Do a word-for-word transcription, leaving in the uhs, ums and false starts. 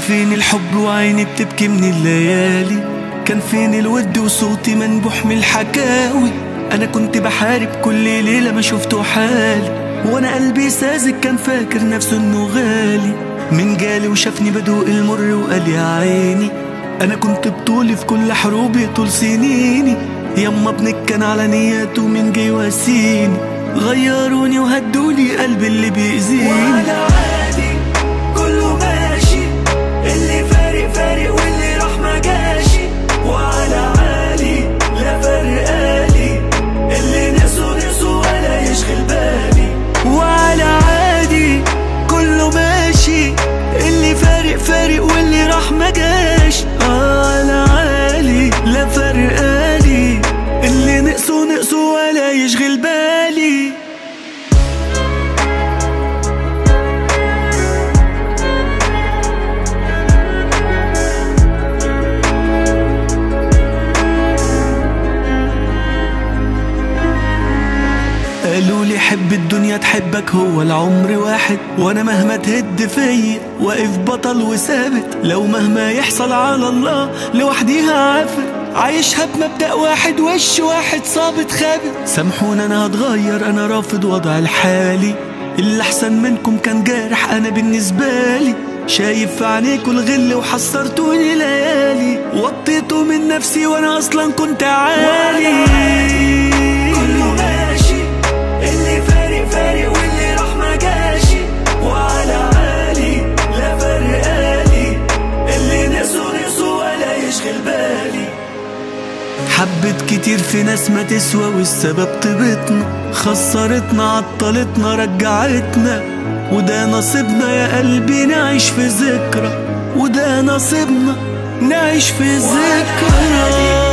فين الحب وعيني بتبكي من الليالي، كان فين الود وصوتي منبوح من الحكاوي. انا كنت بحارب كل ليلة ما شفته حالي، وانا قلبي ساذج كان فاكر نفسه انه غالي. من جالي وشافني بدوق المر وقال يا عيني، انا كنت بطولي في كل حروبي طول سنيني. يما ابنك كان على نياته من جاي واسيني، غيروني وهدولي قلبي اللي بيأذيني. وعلى عادي كله ماشي، اللي فارق فارق واللي راح ما جاشي. وعلى عالي لا فرقالي، اللي نسوا نسوا ولا يشغل بالي. وعلى عادي كله ماشي، اللي فارق فارق واللي راح ما جاش. على عالي لا فرقالي، اللي نقصوا نقصوا ولا يشغل بالي. قالوا لي حب الدنيا تحبك، هو العمر واحد، وانا مهما تهد فيا واقف بطل وثابت. لو مهما يحصل على الله لوحدي هعافر، عايشها بمبدأ واحد وش واحد صابت خابت. سامحوني انا هتغير، انا رافض وضع الحالي. اللي احسن منكم كان جارح انا بالنسبة لي، شايف في عينيكوا الغل وحصرتوني ليالي. وطيتوا من نفسي وانا اصلا كنت عالي. كله ماشي، اللي فارق فارق واللي راح ما جاشي. وعلى عالي لا فرقالي، اللي نسوا نسوا ولا يشغل بالي. حبت كتير في ناس ما تسوى، والسبب طيبتنا خسرتنا عطلتنا رجعتنا. وده نصيبنا يا قلبي نعيش في ذكرى، وده نصيبنا نعيش في ذكرى.